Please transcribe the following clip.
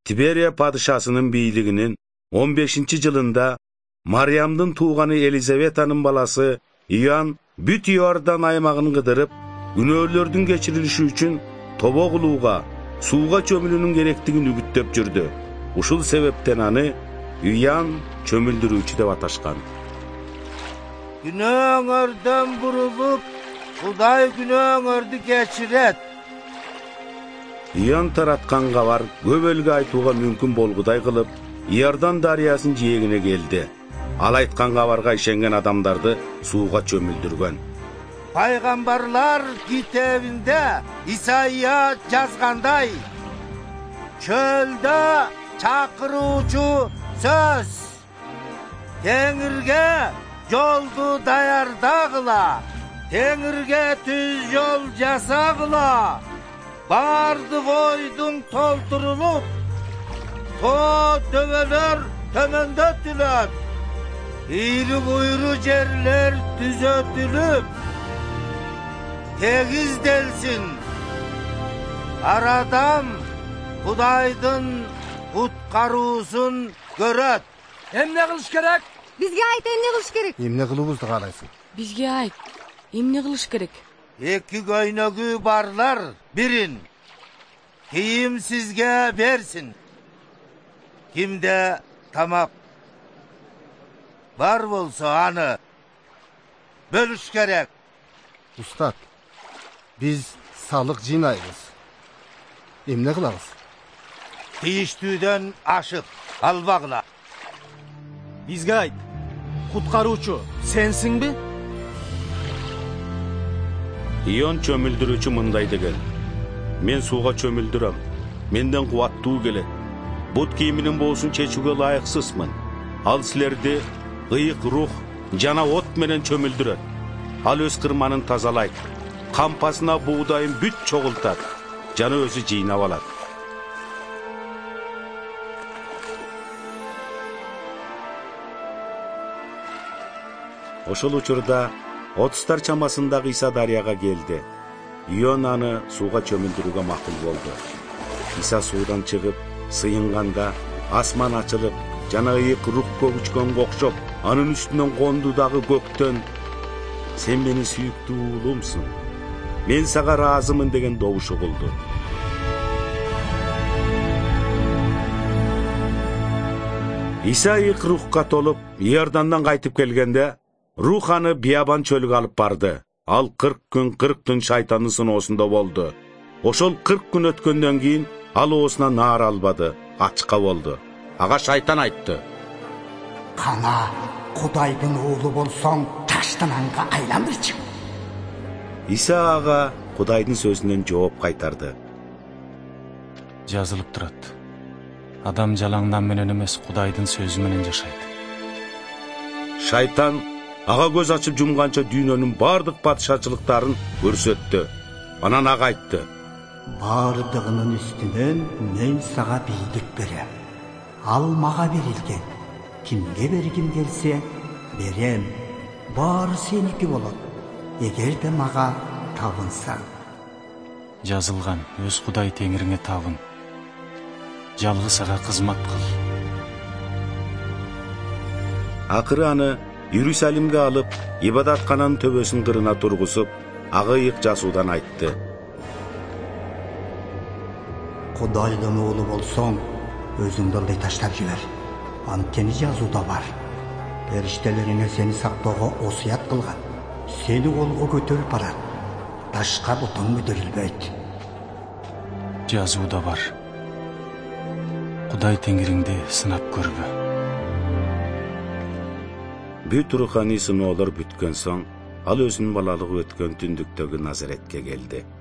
Tiberiya padişasının biylигинин 15-жылында Мариямдын тууганы Елизаветанын баласы Иоанн бүт Иордан аймагын кыдырып, күнөөлөрдүн кечирилиши үчүн тобо кылууга, сууга чөмүлүүнүн керектигин үгүттөп жүрдү. Ушул себептен аны Иоанн чөмүлдүрүүчү деп аташкан. Günөөңөрдөн бурулуп, Кудай күнөөңөрдү кечирет. Иоанн тараткан кабар көп элге айтууга мүмкүн болгудай кылып, Иордан дарыясынын жээгине келди. Ал айткан кабарга ишенген адамдарды сууга чөмүлдүргөн. Пайгамбарлар китебинде Исайя жазгандай, чөлдө чакыруучу сөз, теңирге жолду даярдагыла, теңирге түз жол жасагыла, бардык ойдун толтурулуп, тоо төбөлөр төмөндөтүлөт, ийри буйру жерлер түзөтүлүп, тегизделсин. Арадам Кудайдын куткаруусун көрөт. Эмне кылыш керек? Бизге айт, эмне кылыш керек? Эмне кылуубузду каалайсың? Бизге айт, эмне кылыш керек? Эки көйнөгү барлар бирин кийим сизге берсин. Кимде тамак бар болсо аны бөлүш керек. Устат, биз салык жыйнайбыз. Эмне кылабыз? Тийиштүүдөн ашык албагыла. Бизге айт, куткаруучу сенсиңби? Иоанн чөмүлдүрүүчү мындай деген: мен сууга чөмүлдүрөм, менден кубаттуу келет. Бут кийиминин боосун чечүүгө ылайыксызмын. Ал силерди ыйык рух жана от менен чөмүлдүрөт. Ал өз кырманын тазалайт, кампасына буудайын бүт чогултат, жана өзү жыйнап алат. Ошол учурда 30 чамасындагы Иса дарыяга келди. Иоанн аны сууга чөмүлдүрүүгө макул болду. Иса суудан чыгып, сыйынганда асман ачылып, жана ыйык рух көгүчкөнгө окшоп, анын үстүнөн конду дагы көктөн: "Сен мени сүйүктүү уулумсуң, мен сага ыраазымын" деген добуш угулду. Иса ыйык рухка толуп, Иордандан кайтып келгенде, рух аны Биябан чөлүгө алып барды. Ал 40 күн 40 түн шайтандын сыноосунда болду. Ошол 40 күн өткөндөн кийин ал оосуна наар албады, ачка болду. Ага шайтан айтты: "Кана Кудайдын уулу болсоң, таштан анга айландырчы." Иса ага Кудайдын сөзүнөн жооп кайтарды: жазылып турат. Адам жалаңдан менен эмес, Кудайдын сөзү менен жашайт. Шайтан ага көз ачып жумганча дүйнөнүн бардык падышачылыктарын көрсөттү. Анан ага айтты: "Бардыгынын үстүнөн мен сага бийлик берем. Ал мага берилген. Кимге бергим келсе, берем. Баары сеники болот. Эгерде мага табынсаң." Жазылган: өз Кудай теңириңе табын. Жалгыз ага кызмат кыл. Акыры аны Иерусалимге алып, ибадаткананын төбөсүнүн кырына тургузуп, ага ыйык жасуудан айтты: "Кудайдын уулу болсоң, өзүңдү ылдый таштап жибер. Анткени жазууда бар: периштелерине сени сактоого осуят кылган. Сени колго көтөрүп барат. Ташка бутуң көтөрүлбөйт." Жазууда бар: Кудай теңириңди сынап көрбө. Бүт руханий сыноолор бүткөн соң, ал өзүнүн балалыгы өткөн түндүктөгү Назаретке келди.